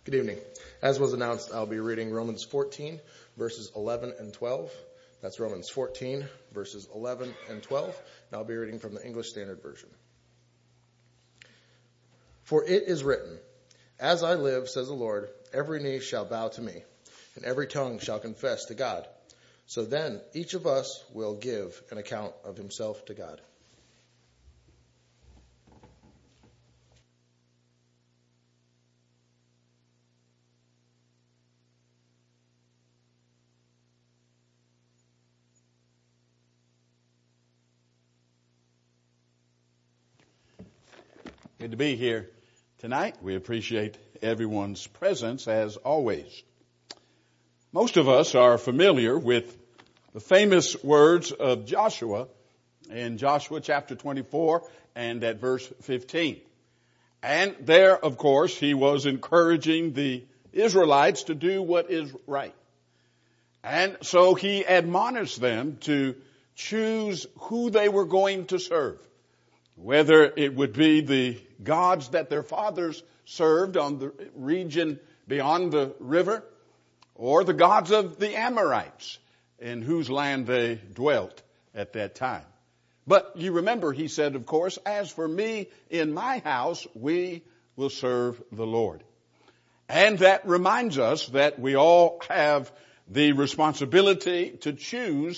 Good evening. As was announced, I'll be reading Romans 14, verses 11 and 12. That's Romans 14, verses 11 and 12. And I'll be reading from the English Standard Version. For it is written, "As I live, says the Lord, every knee shall bow to me, and every tongue shall confess to God. So then each of us will give an account of himself to God." Good to be here tonight. We appreciate everyone's presence as always. Most of us are familiar with the famous words of Joshua in Joshua chapter 24 and at verse 15. And there, of course, he was encouraging the Israelites to do what is right. And so he admonished them to choose who they were going to serve. Whether it would be the gods that their fathers served on the region beyond the river, or the gods of the Amorites in whose land they dwelt at that time. But you remember, he said, of course, "As for me in my house, we will serve the Lord." And that reminds us that we all have the responsibility to choose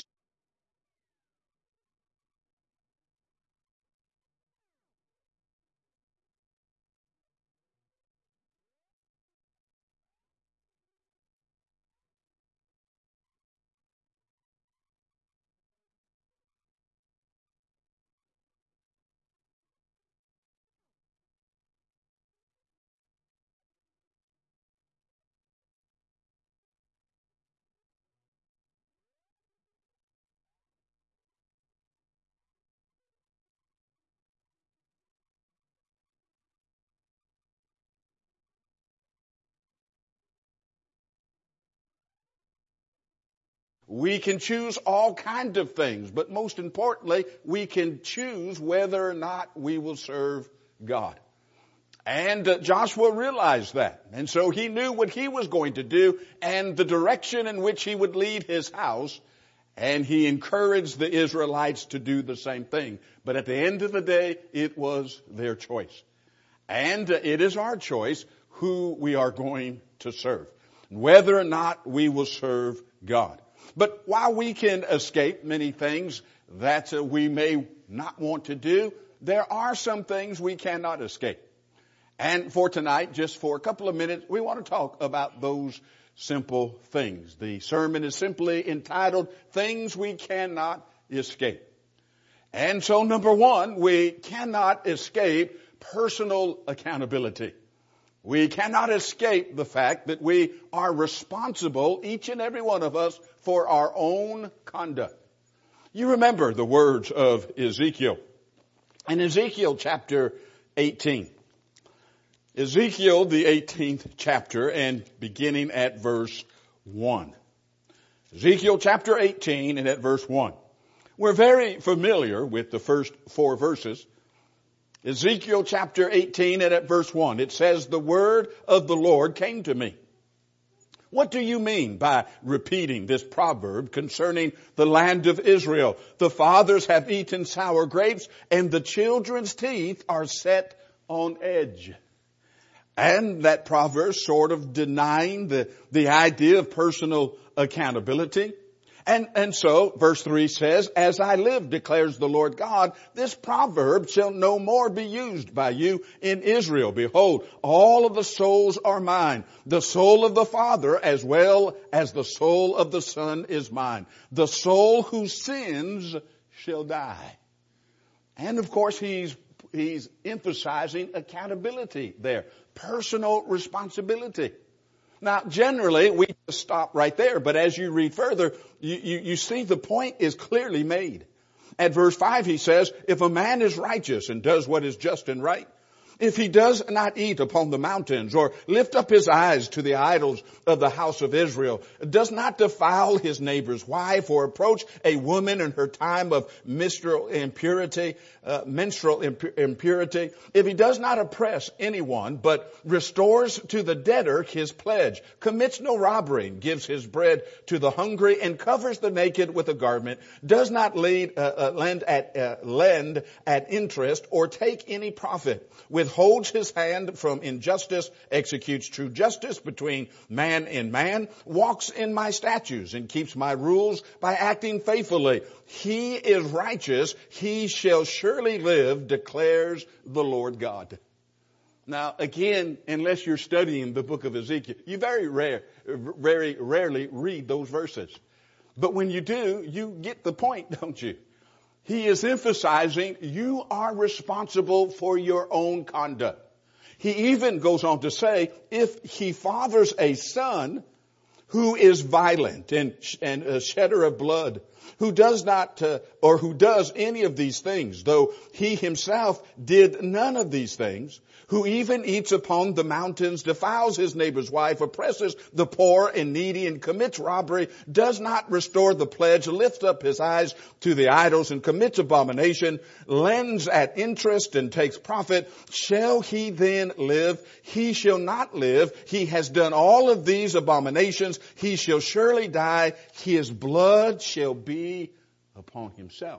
We can choose all kinds of things, but most importantly, we can choose whether or not we will serve God. And Joshua realized that. And so he knew what he was going to do and the direction in which he would lead his house. And he encouraged the Israelites to do the same thing. But at the end of the day, it was their choice. And it is our choice who we are going to serve, whether or not we will serve God. But while we can escape many things that we may not want to do, there are some things we cannot escape. And for tonight, just for a couple of minutes, we want to talk about those simple things. The sermon is simply entitled, "Things We Cannot Escape." And so number one, we cannot escape personal accountability. We cannot escape the fact that we are responsible, each and every one of us, for our own conduct. You remember the words of Ezekiel. In Ezekiel chapter 18. Ezekiel, the 18th chapter, and beginning at verse 1. Ezekiel chapter 18 and at verse 1. We're very familiar with the first four verses. Ezekiel chapter 18 and at verse 1, it says, "The word of the Lord came to me." What do you mean by repeating this proverb concerning the land of Israel? "The fathers have eaten sour grapes, and the children's teeth are set on edge." And that proverb sort of denying the idea of personal accountability. And so, verse 3 says, "As I live, declares the Lord God, this proverb shall no more be used by you in Israel. Behold, all of the souls are mine. The soul of the Father as well as the soul of the Son is mine. The soul who sins shall die." And of course, he's emphasizing accountability there. Personal responsibility. Now, generally, we just stop right there, but as you read further, you see the point is clearly made. At verse 5, he says, "If a man is righteous and does what is just and right, if he does not eat upon the mountains or lift up his eyes to the idols of the house of Israel, does not defile his neighbor's wife or approach a woman in her time of menstrual impurity, if he does not oppress anyone but restores to the debtor his pledge, commits no robbery, gives his bread to the hungry and covers the naked with a garment, does not lend at interest or take any profit, withholds his hand from injustice, executes true justice between man and man, walks in my statutes and keeps my rules by acting faithfully. He is righteous. He shall surely live, declares the Lord God. Now, again, unless you're studying the book of Ezekiel, you very rarely read those verses. But when you do, you get the point, don't you? He is emphasizing you are responsible for your own conduct. He even goes on to say, if he fathers a son who is violent and a shedder of blood, who does not, or who does any of these things, though he himself did none of these things, who even eats upon the mountains, defiles his neighbor's wife, oppresses the poor and needy, and commits robbery, does not restore the pledge, lifts up his eyes to the idols, and commits abomination, lends at interest and takes profit, shall he then live? He shall not live. He has done all of these abominations. He shall surely die. His blood shall be upon himself.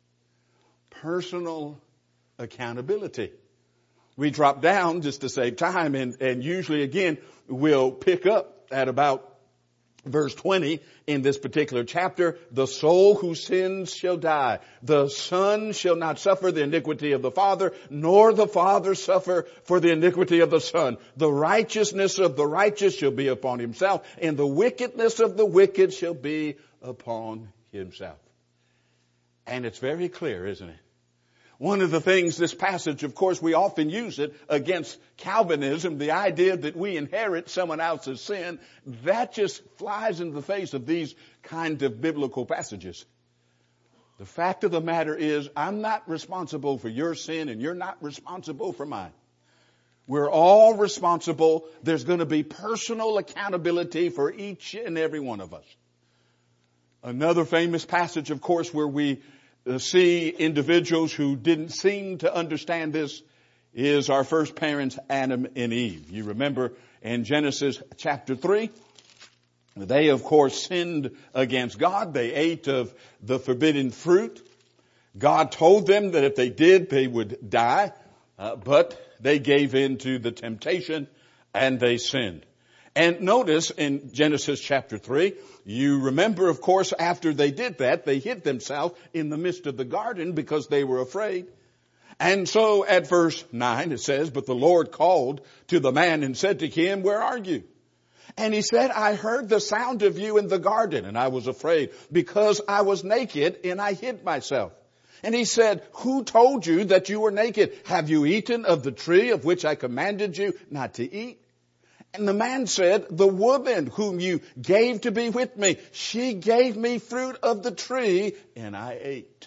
Personal accountability. We drop down just to save time, and usually again we'll pick up at about verse 20 in this particular chapter. The soul who sins shall die. The son shall not suffer the iniquity of the father, nor the father suffer for the iniquity of the son. The righteousness of the righteous shall be upon himself, and the wickedness of the wicked shall be upon himself. And it's very clear, isn't it? One of the things, this passage, of course, we often use it against Calvinism, the idea that we inherit someone else's sin. That just flies in the face of these kind of biblical passages. The fact of the matter is, I'm not responsible for your sin and you're not responsible for mine. We're all responsible. There's going to be personal accountability for each and every one of us. Another famous passage, of course, where we see individuals who didn't seem to understand this is our first parents, Adam and Eve. You remember in Genesis chapter 3, they of course sinned against God. They ate of the forbidden fruit. God told them that if they did, they would die. But they gave in to the temptation and they sinned. And notice in Genesis chapter 3, you remember, of course, after they did that, they hid themselves in the midst of the garden because they were afraid. And so at verse 9 it says, but the Lord called to the man and said to him, where are you? And he said, I heard the sound of you in the garden, and I was afraid because I was naked and I hid myself. And he said, who told you that you were naked? Have you eaten of the tree of which I commanded you not to eat? And the man said, the woman whom you gave to be with me, she gave me fruit of the tree and I ate.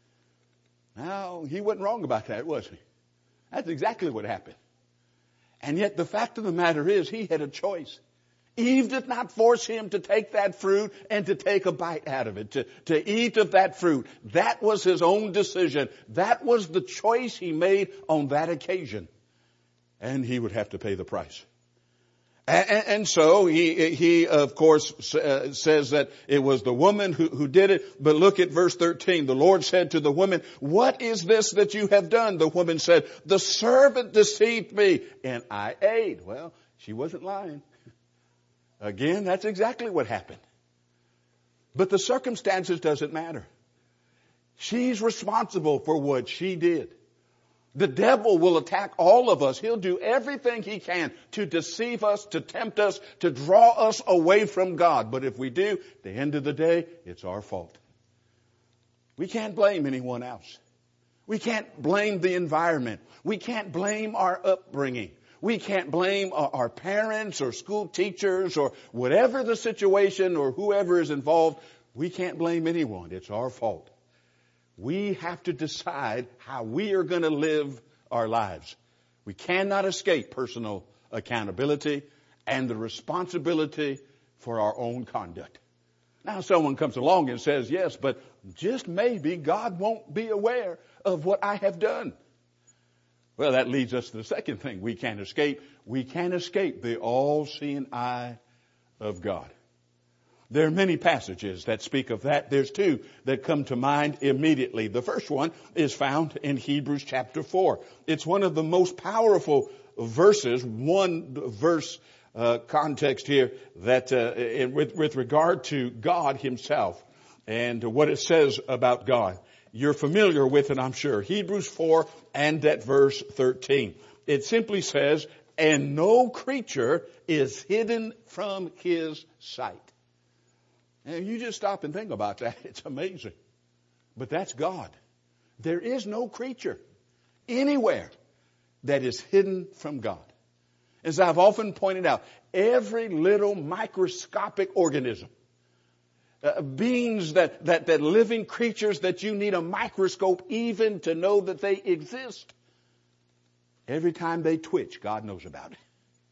Now, he wasn't wrong about that, was he? That's exactly what happened. And yet the fact of the matter is he had a choice. Eve did not force him to take that fruit and to take a bite out of it, to eat of that fruit. That was his own decision. That was the choice he made on that occasion. And he would have to pay the price. And so he of course says that it was the woman who did it. But look at verse 13. The Lord said to the woman, what is this that you have done? The woman said, the servant deceived me and I ate. Well, she wasn't lying. Again, that's exactly what happened. But the circumstances doesn't matter. She's responsible for what she did. The devil will attack all of us. He'll do everything he can to deceive us, to tempt us, to draw us away from God. But if we do, at the end of the day, it's our fault. We can't blame anyone else. We can't blame the environment. We can't blame our upbringing. We can't blame our parents or school teachers or whatever the situation or whoever is involved. We can't blame anyone. It's our fault. We have to decide how we are going to live our lives. We cannot escape personal accountability and the responsibility for our own conduct. Now someone comes along and says, yes, but just maybe God won't be aware of what I have done. Well, that leads us to the second thing we can't escape. We can't escape the all-seeing eye of God. There are many passages that speak of that. There's two that come to mind immediately. The first one is found in Hebrews chapter 4. It's one of the most powerful verses, one verse context here that with regard to God himself and what it says about God. You're familiar with it, I'm sure. Hebrews 4 and at verse 13. It simply says, and no creature is hidden from his sight. And you just stop and think about that. It's amazing. But that's God. There is no creature anywhere that is hidden from God. As I've often pointed out, every little microscopic organism, beings that living creatures that you need a microscope even to know that they exist, every time they twitch, God knows about it.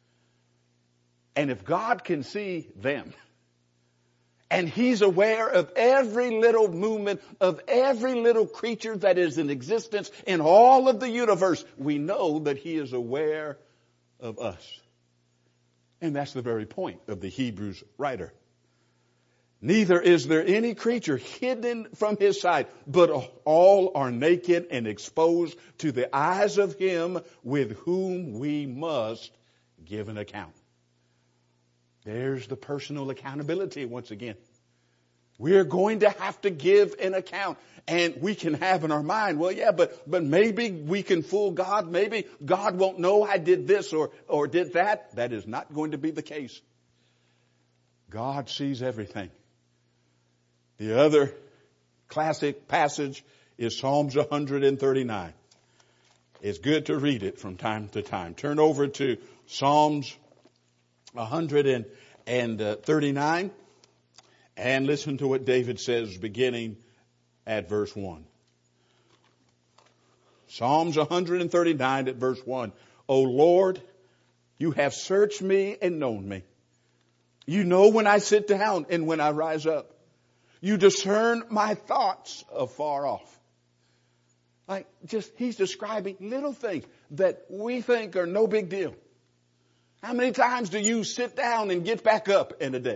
And if God can see them, and he's aware of every little movement of every little creature that is in existence in all of the universe, we know that he is aware of us. And that's the very point of the Hebrews writer. Neither is there any creature hidden from his sight, but all are naked and exposed to the eyes of him with whom we must give an account. There's the personal accountability once again. We're going to have to give an account. And we can have in our mind, well, yeah, but maybe we can fool God. Maybe God won't know I did this or did that. That is not going to be the case. God sees everything. The other classic passage is Psalms 139. It's good to read it from time to time. Turn over to Psalms 139 and listen to what David says beginning at verse 1. Psalms 139 at verse 1. O Lord, you have searched me and known me. You know when I sit down and when I rise up. You discern my thoughts afar off. He's describing little things that we think are no big deal. How many times do you sit down and get back up in a day?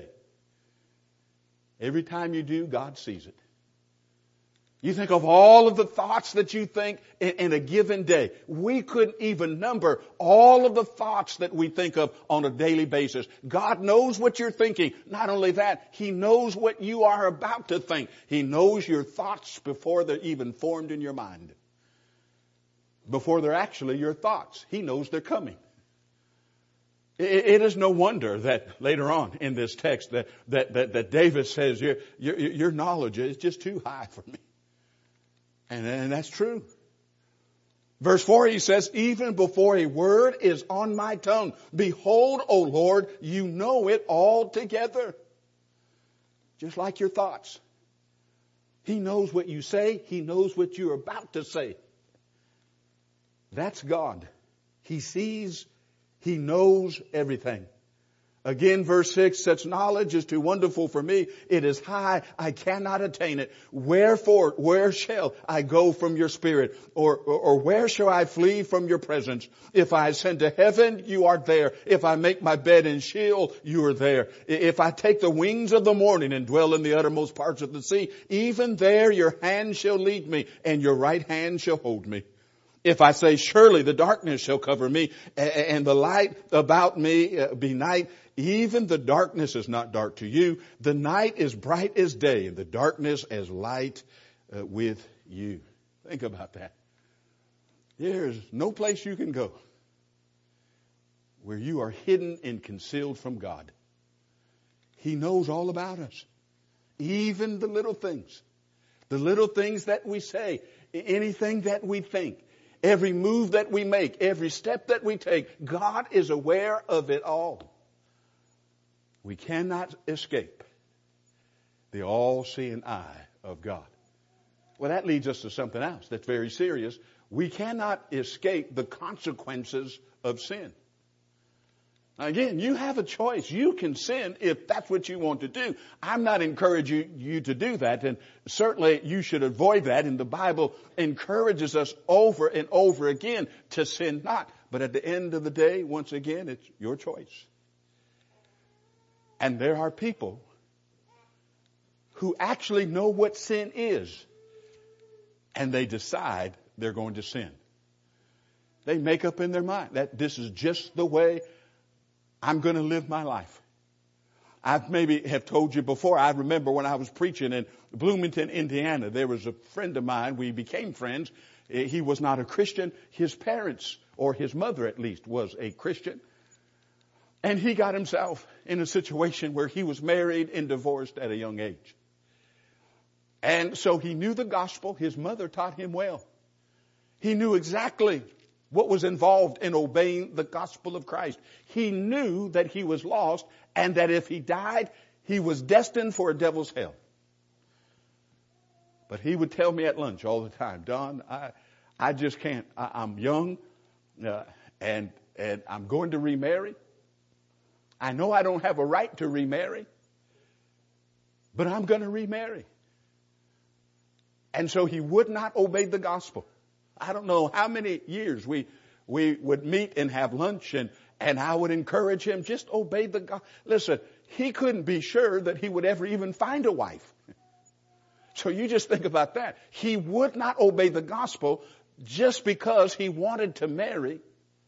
Every time you do, God sees it. You think of all of the thoughts that you think in a given day. We couldn't even number all of the thoughts that we think of on a daily basis. God knows what you're thinking. Not only that, he knows what you are about to think. He knows your thoughts before they're even formed in your mind. Before they're actually your thoughts. He knows they're coming. It is no wonder that later on in this text that David says, your knowledge is just too high for me. And that's true. Verse 4, he says, even before a word is on my tongue, behold, O Lord, you know it altogether. Just like your thoughts. He knows what you say. He knows what you're about to say. That's God. He sees, he knows everything. Again, verse 6, such knowledge is too wonderful for me. It is high. I cannot attain it. Wherefore, where shall I go from your spirit? Or where shall I flee from your presence? If I ascend to heaven, you are there. If I make my bed in Sheol, you are there. If I take the wings of the morning and dwell in the uttermost parts of the sea, even there your hand shall lead me and your right hand shall hold me. If I say, surely the darkness shall cover me and the light about me be night, even the darkness is not dark to you. The night is bright as day and the darkness as light with you. Think about that. There's no place you can go where you are hidden and concealed from God. He knows all about us. Even the little things that we say, anything that we think. Every move that we make, every step that we take, God is aware of it all. We cannot escape the all-seeing eye of God. Well, that leads us to something else that's very serious. We cannot escape the consequences of sin. Again, you have a choice. You can sin if that's what you want to do. I'm not encouraging you to do that, and certainly you should avoid that. And the Bible encourages us over and over again to sin not. But at the end of the day, once again, it's your choice. And there are people who actually know what sin is, and they decide they're going to sin. They make up in their mind that this is just the way I'm going to live my life. I maybe have told you before, I remember when I was preaching in Bloomington, Indiana, there was a friend of mine. We became friends. He was not a Christian. His parents, or his mother at least, was a Christian. And he got himself in a situation where he was married and divorced at a young age. And so he knew the gospel. His mother taught him well. He knew exactly what was involved in obeying the gospel of Christ. He knew that he was lost and that if he died, he was destined for a devil's hell. But he would tell me at lunch all the time, Don, I just can't. I'm young and I'm going to remarry. I know I don't have a right to remarry, but I'm going to remarry. And so he would not obey the gospel. I don't know how many years we would meet and have lunch, and I would encourage him, just obey the gospel. Listen, he couldn't be sure that he would ever even find a wife. So you just think about that. He would not obey the gospel just because he wanted to marry,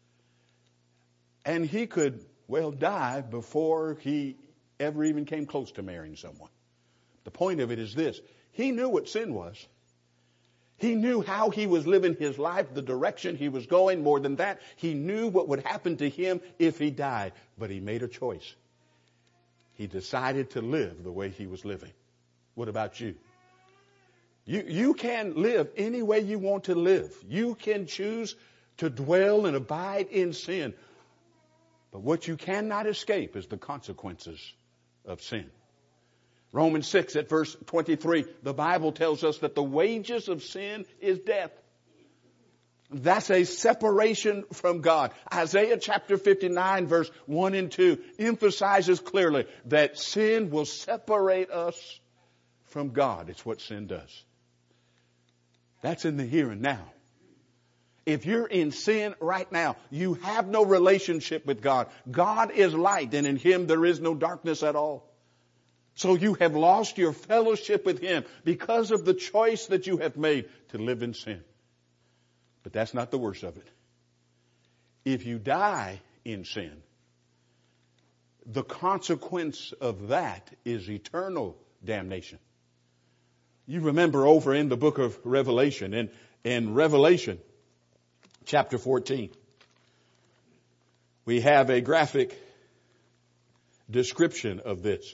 and he could, well, die before he ever even came close to marrying someone. The point of it is this. He knew what sin was. He knew how he was living his life, the direction he was going. More than that, he knew what would happen to him if he died. But he made a choice. He decided to live the way he was living. What about you? You can live any way you want to live. You can choose to dwell and abide in sin. But what you cannot escape is the consequences of sin. Romans 6 at verse 23, the Bible tells us that the wages of sin is death. That's a separation from God. Isaiah chapter 59 verse 1 and 2 emphasizes clearly that sin will separate us from God. It's what sin does. That's in the here and now. If you're in sin right now, you have no relationship with God. God is light, and in Him there is no darkness at all. So you have lost your fellowship with Him because of the choice that you have made to live in sin. But that's not the worst of it. If you die in sin, the consequence of that is eternal damnation. You remember over in the book of Revelation, in Revelation chapter 14, we have a graphic description of this.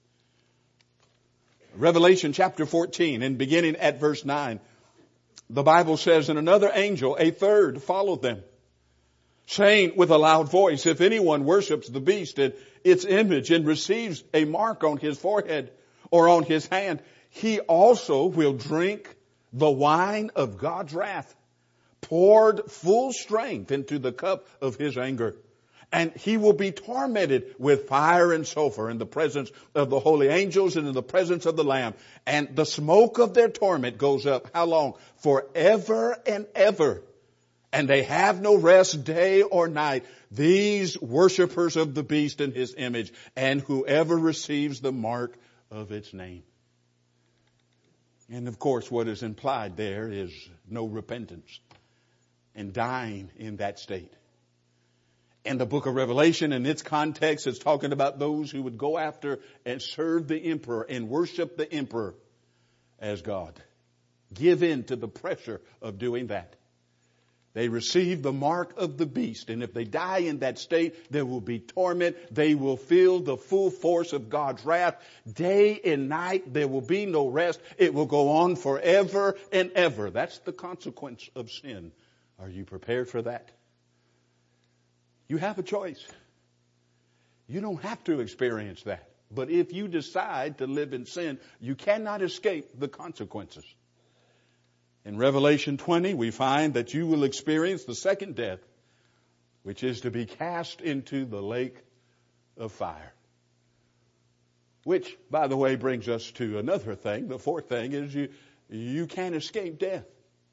Revelation chapter 14, and beginning at verse 9, the Bible says, and another angel, a third, followed them, saying with a loud voice, if anyone worships the beast and its image and receives a mark on his forehead or on his hand, he also will drink the wine of God's wrath, poured full strength into the cup of His anger. And he will be tormented with fire and sulfur in the presence of the holy angels and in the presence of the Lamb. And the smoke of their torment goes up, how long? Forever and ever. And they have no rest day or night, these worshipers of the beast and his image, and whoever receives the mark of its name. And of course, what is implied there is no repentance and dying in that state. In the book of Revelation, in its context, it's talking about those who would go after and serve the emperor and worship the emperor as God. Give in to the pressure of doing that. They receive the mark of the beast, and if they die in that state, there will be torment. They will feel the full force of God's wrath. Day and night, there will be no rest. It will go on forever and ever. That's the consequence of sin. Are you prepared for that? You have a choice. You don't have to experience that. But if you decide to live in sin, you cannot escape the consequences. In Revelation 20, we find that you will experience the second death, which is to be cast into the lake of fire. Which, by the way, brings us to another thing. The fourth thing is you can't escape death.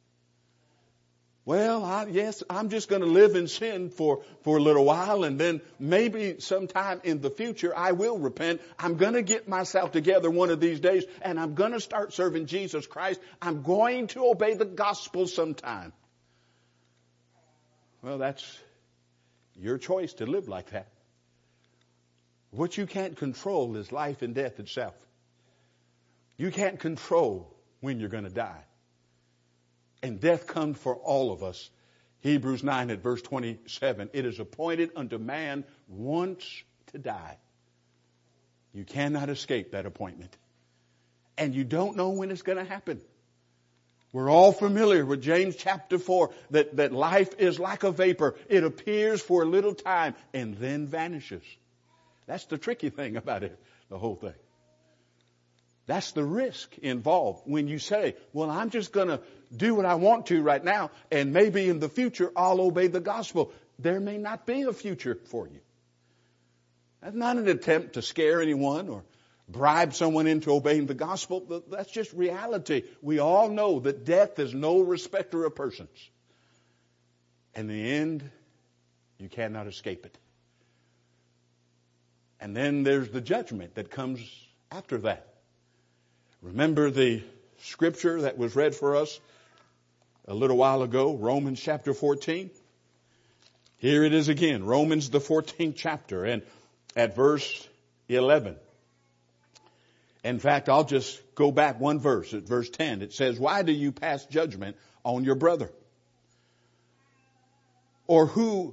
Well, I'm just going to live in sin for a little while, and then maybe sometime in the future I will repent. I'm going to get myself together one of these days, and I'm going to start serving Jesus Christ. I'm going to obey the gospel sometime. Well, that's your choice to live like that. What you can't control is life and death itself. You can't control when you're going to die. And death comes for all of us. Hebrews 9 at verse 27. It is appointed unto man once to die. You cannot escape that appointment. And you don't know when it's going to happen. We're all familiar with James chapter 4 that life is like a vapor. It appears for a little time and then vanishes. That's the tricky thing about it, the whole thing. That's the risk involved when you say, well, I'm just going to do what I want to right now, and maybe in the future I'll obey the gospel. There may not be a future for you. That's not an attempt to scare anyone or bribe someone into obeying the gospel. That's just reality. We all know that death is no respecter of persons. In the end, you cannot escape it. And then there's the judgment that comes after that. Remember the scripture that was read for us a little while ago, Romans chapter 14? Here it is again, Romans the 14th chapter, and at verse 11. In fact, I'll just go back one verse, at verse 10. It says, why do you pass judgment on your brother? Or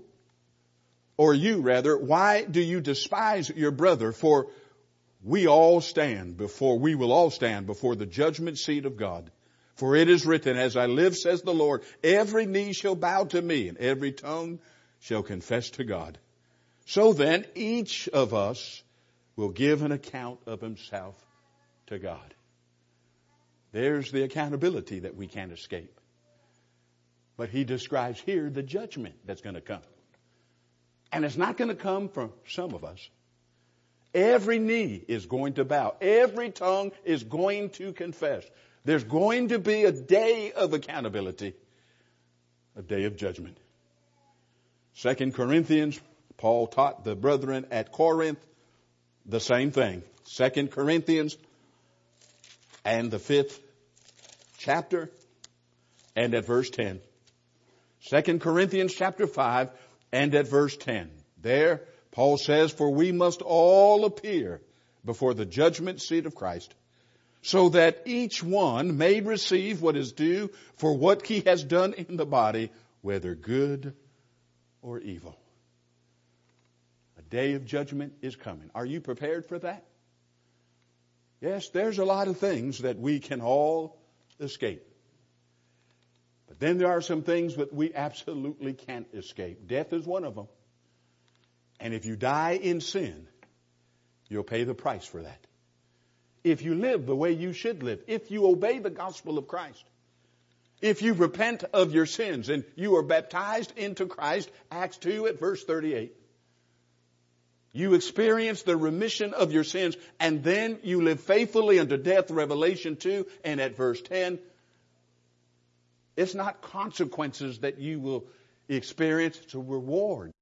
why do you despise your brother? For we will all stand before the judgment seat of God. For it is written, as I live, says the Lord, every knee shall bow to me, and every tongue shall confess to God. So then, each of us will give an account of himself to God. There's the accountability that we can't escape. But he describes here the judgment that's going to come. And it's not going to come from some of us. Every knee is going to bow. Every tongue is going to confess. There's going to be a day of accountability, a day of judgment. 2 Corinthians, Paul taught the brethren at Corinth the same thing. 2 Corinthians and the 5th chapter and at verse 10. 2 Corinthians chapter 5 and at verse 10. There, Paul says, for we must all appear before the judgment seat of Christ, so that each one may receive what is due for what he has done in the body, whether good or evil. A day of judgment is coming. Are you prepared for that? Yes, there's a lot of things that we can all escape. But then there are some things that we absolutely can't escape. Death is one of them. And if you die in sin, you'll pay the price for that. If you live the way you should live, if you obey the gospel of Christ, if you repent of your sins and you are baptized into Christ, Acts 2 at verse 38, you experience the remission of your sins, and then you live faithfully unto death, Revelation 2 and at verse 10. It's not consequences that you will experience, it's a reward